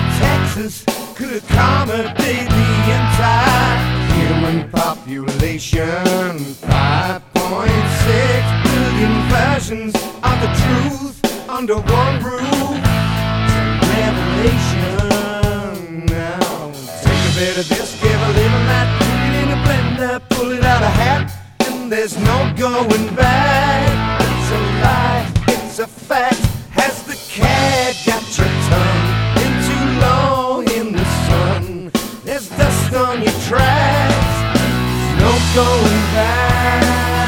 Texas could accommodate the entire human population. 5.6 billion versions of the truth under one roof. Revelation. Now take a bit of this, give a little that, put it in a blender, pull it out a hat, and there's no going back. It's a lie, it's a fact. Has the cat got your tongue in too low in the sun? There's dust on your tracks, there's no going back.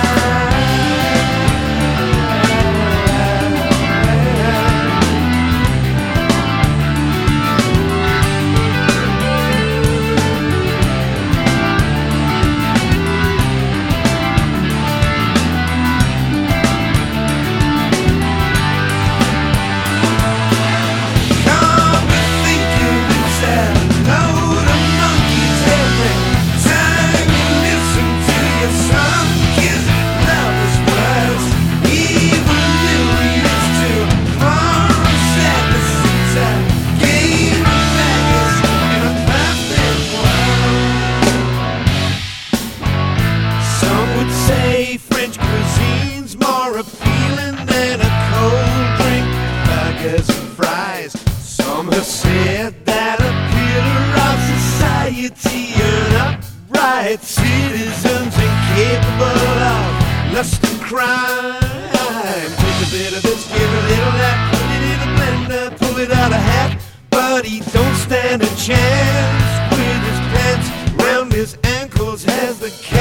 French cuisine's more appealing than a cold drink, burgers and fries. Some have said that a pillar of society, an upright citizens incapable of lust and crime. Take a bit of this, give a little that, put it in a blender, pull it out a hat, but he don't stand a chance. With his pants round his ankles has the